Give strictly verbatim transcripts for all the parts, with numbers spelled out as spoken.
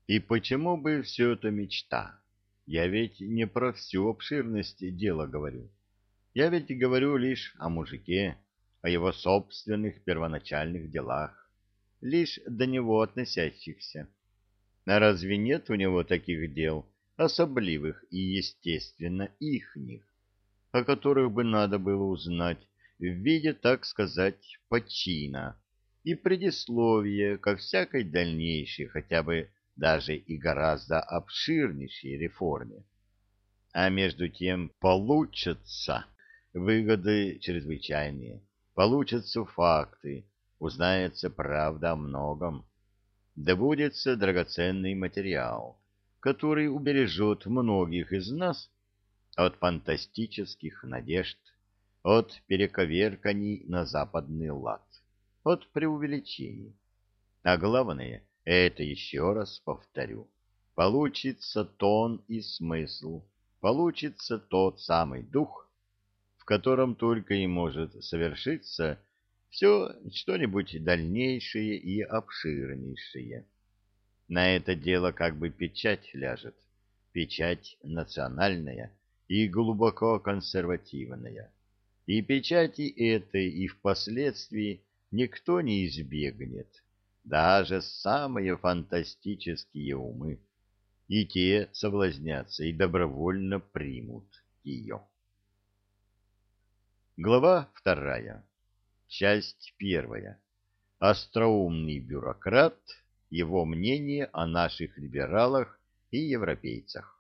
И почему бы все это мечта? Я ведь не про всю обширность дела говорю. Я ведь говорю лишь о мужике, о его собственных первоначальных делах, лишь до него относящихся. А разве нет у него таких дел, особливых и, естественно, ихних, о которых бы надо было узнать в виде, так сказать, почина и предисловия ко всякой дальнейшей, хотя бы даже и гораздо обширнейшей реформе? А между тем получатся выгоды чрезвычайные, получатся факты, узнается правда о многом, добудется драгоценный материал, который убережет многих из нас от фантастических надежд, от перековерканий на западный лад, от преувеличений. А главное, это еще раз повторю, получится тон и смысл, получится тот самый дух, в котором только и может совершиться все что-нибудь дальнейшее и обширнейшее. На это дело как бы печать ляжет, печать национальная и глубоко консервативная. И печати этой и впоследствии никто не избегнет, даже самые фантастические умы, и те соблазнятся и добровольно примут ее. Глава вторая. Часть первая. Остроумный бюрократ, его мнение о наших либералах и европейцах.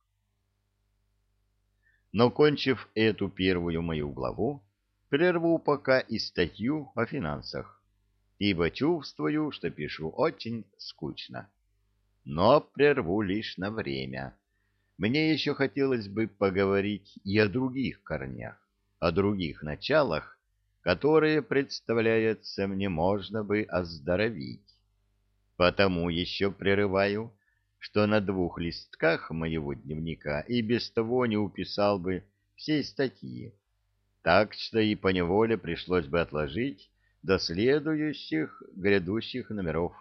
Но, кончив эту первую мою главу, прерву пока и статью о финансах, ибо чувствую, что пишу очень скучно. Но прерву лишь на время. Мне еще хотелось бы поговорить и о других корнях, о других началах, которые, представляется мне, можно бы оздоровить. Потому еще прерываю, что на двух листках моего дневника и без того не уписал бы всей статьи, так что и поневоле пришлось бы отложить до следующих грядущих номеров.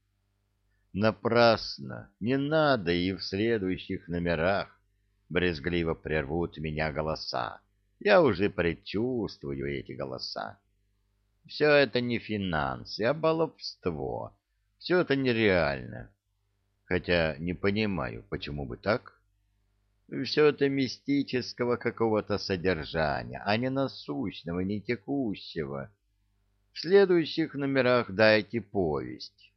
Напрасно, не надо и в следующих номерах, брезгливо прервут меня голоса. Я уже предчувствую эти голоса. Все это не финансы, а баловство. Все это нереально. Хотя не понимаю, почему бы так. Все это мистического какого-то содержания, а не насущного, не текущего. В следующих номерах дайте повесть.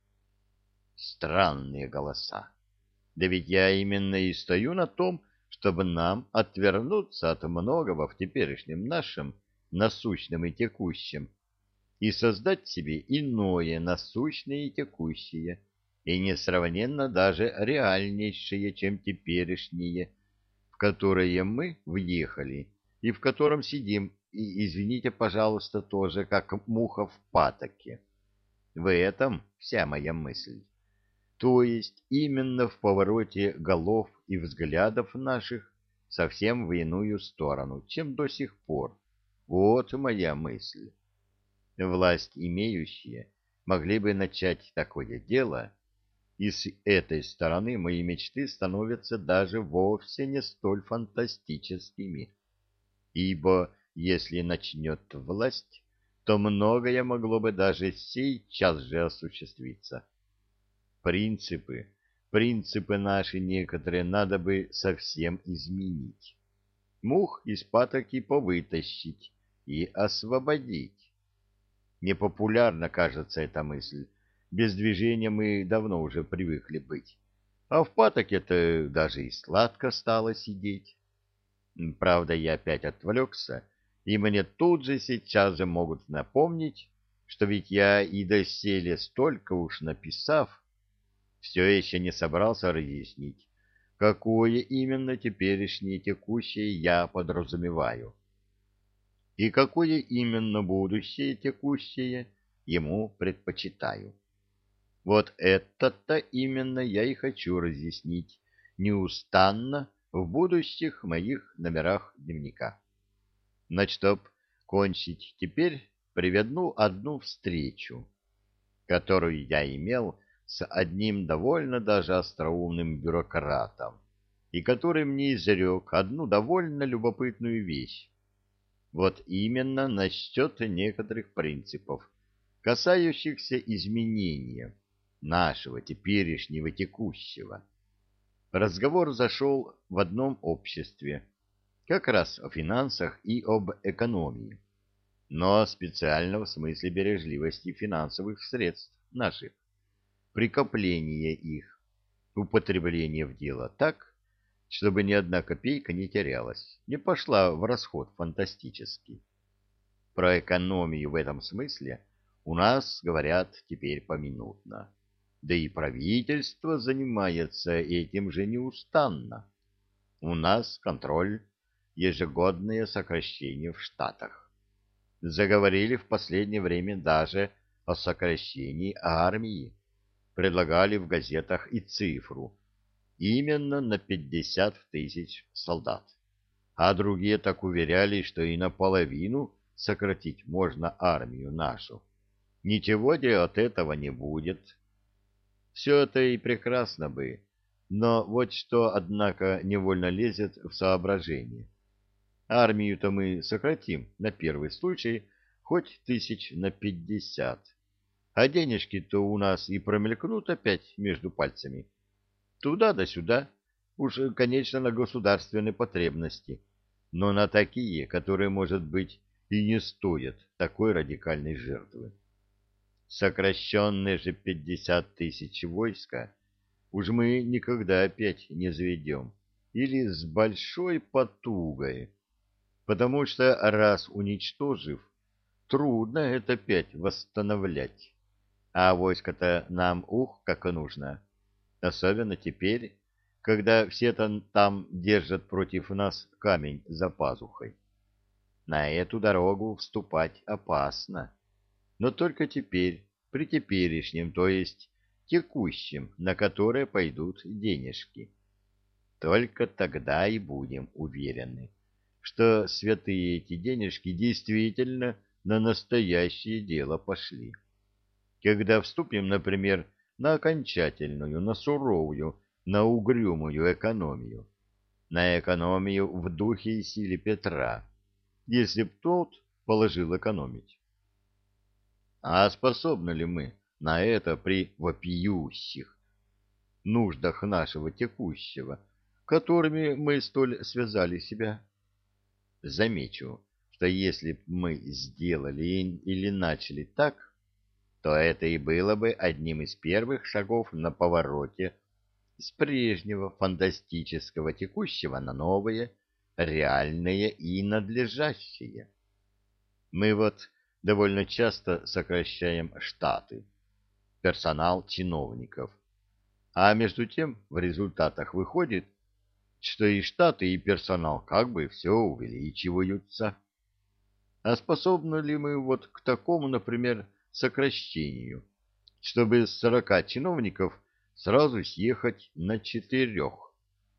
Странные голоса. Да ведь я именно и стою на том, чтобы нам отвернуться от многого в теперешнем нашем насущном и текущем и создать себе иное насущное и текущее, и несравненно даже реальнейшее, чем теперешнее, в которое мы въехали и в котором сидим, и, извините, пожалуйста, тоже как муха в патоке. В этом вся моя мысль. То есть именно в повороте голов и взглядов наших совсем в иную сторону, чем до сих пор. Вот моя мысль. Власть имеющие могли бы начать такое дело, и с этой стороны мои мечты становятся даже вовсе не столь фантастическими, ибо если начнет власть, то многое могло бы даже сейчас же осуществиться. Принципы, принципы наши некоторые надо бы совсем изменить. Мух из патоки повытащить и освободить. Непопулярна, кажется, эта мысль. Без движения мы давно уже привыкли быть. А в патоке-то даже и сладко стало сидеть. Правда, я опять отвлекся, и мне тут же сейчас же могут напомнить, что ведь я и доселе столько уж написав, все еще не собрался разъяснить, какое именно теперешнее текущее я подразумеваю, и какое именно будущее текущее ему предпочитаю. Вот это-то именно я и хочу разъяснить неустанно в будущих моих номерах дневника. Но чтоб кончить теперь, приведу одну встречу, которую я имел с одним довольно даже остроумным бюрократом, и который мне изрек одну довольно любопытную вещь. Вот именно насчет некоторых принципов, касающихся изменения нашего теперешнего текущего. Разговор зашел в одном обществе, как раз о финансах и об экономии, но специально в смысле бережливости финансовых средств наших, прикопления их, употребления в дело так, чтобы ни одна копейка не терялась, не пошла в расход фантастический. Про экономию в этом смысле у нас говорят теперь поминутно. Да и правительство занимается этим же неустанно. У нас контроль, ежегодное сокращение в штатах. Заговорили в последнее время даже о сокращении армии. Предлагали в газетах и цифру. Именно на пятьдесят тысяч солдат. А другие так уверяли, что и наполовину сократить можно армию нашу. Ничего де от этого не будет. Все это и прекрасно бы, но вот что, однако, невольно лезет в соображение. Армию-то мы сократим на первый случай хоть тысяч на пятьдесят, а денежки-то у нас и промелькнут опять между пальцами. Туда да сюда, уж, конечно, на государственные потребности, но на такие, которые, может быть, и не стоят такой радикальной жертвы. Сокращенные же пятьдесят тысяч войска уж мы никогда опять не заведем, или с большой потугой, потому что, раз уничтожив, трудно это опять восстановлять, а войско-то нам ух, как и нужно, особенно теперь, когда все там, там держат против нас камень за пазухой. На эту дорогу вступать опасно. Но только теперь, при теперешнем, то есть текущем, на которое пойдут денежки. Только тогда и будем уверены, что святые эти денежки действительно на настоящее дело пошли. Когда вступим, например, на окончательную, на суровую, на угрюмую экономию, на экономию в духе и силе Петра, если б тот положил экономить. А способны ли мы на это при вопиющих нуждах нашего текущего, которыми мы столь связали себя? Замечу, что если б мы сделали или начали так, то это и было бы одним из первых шагов на повороте с прежнего фантастического текущего на новое, реальное и надлежащее. Мы вот довольно часто сокращаем штаты, персонал чиновников, а между тем в результатах выходит, что и штаты, и персонал как бы все увеличиваются. А способны ли мы вот к такому, например, сокращению, чтобы с сорока чиновников сразу съехать на четырех?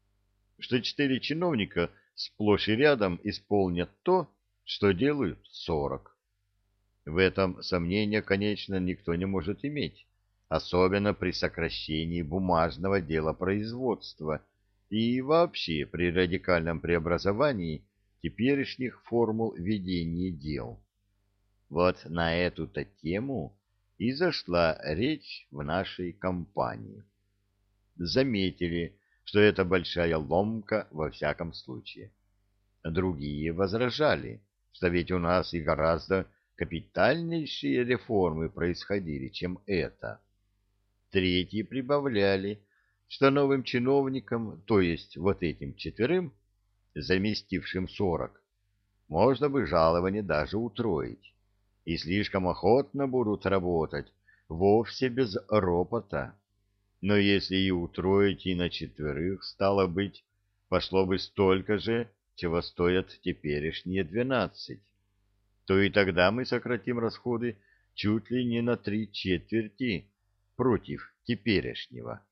Что четыре чиновника сплошь и рядом исполнят то, что делают сорок. В этом сомнения, конечно, никто не может иметь, особенно при сокращении бумажного дела производства и вообще при радикальном преобразовании теперешних формул ведения дел. Вот на эту-то тему и зашла речь в нашей компании. Заметили, что это большая ломка во всяком случае. Другие возражали, что ведь у нас и гораздо капитальнейшие реформы происходили, чем это. Третьи прибавляли, что новым чиновникам, то есть вот этим четверым, заместившим сорок, можно бы жалование даже утроить, и слишком охотно будут работать, вовсе без ропота. Но если и утроить и на четверых, стало быть, пошло бы столько же, чего стоят теперешние двенадцать, то и тогда мы сократим расходы чуть ли не на три четверти против теперешнего.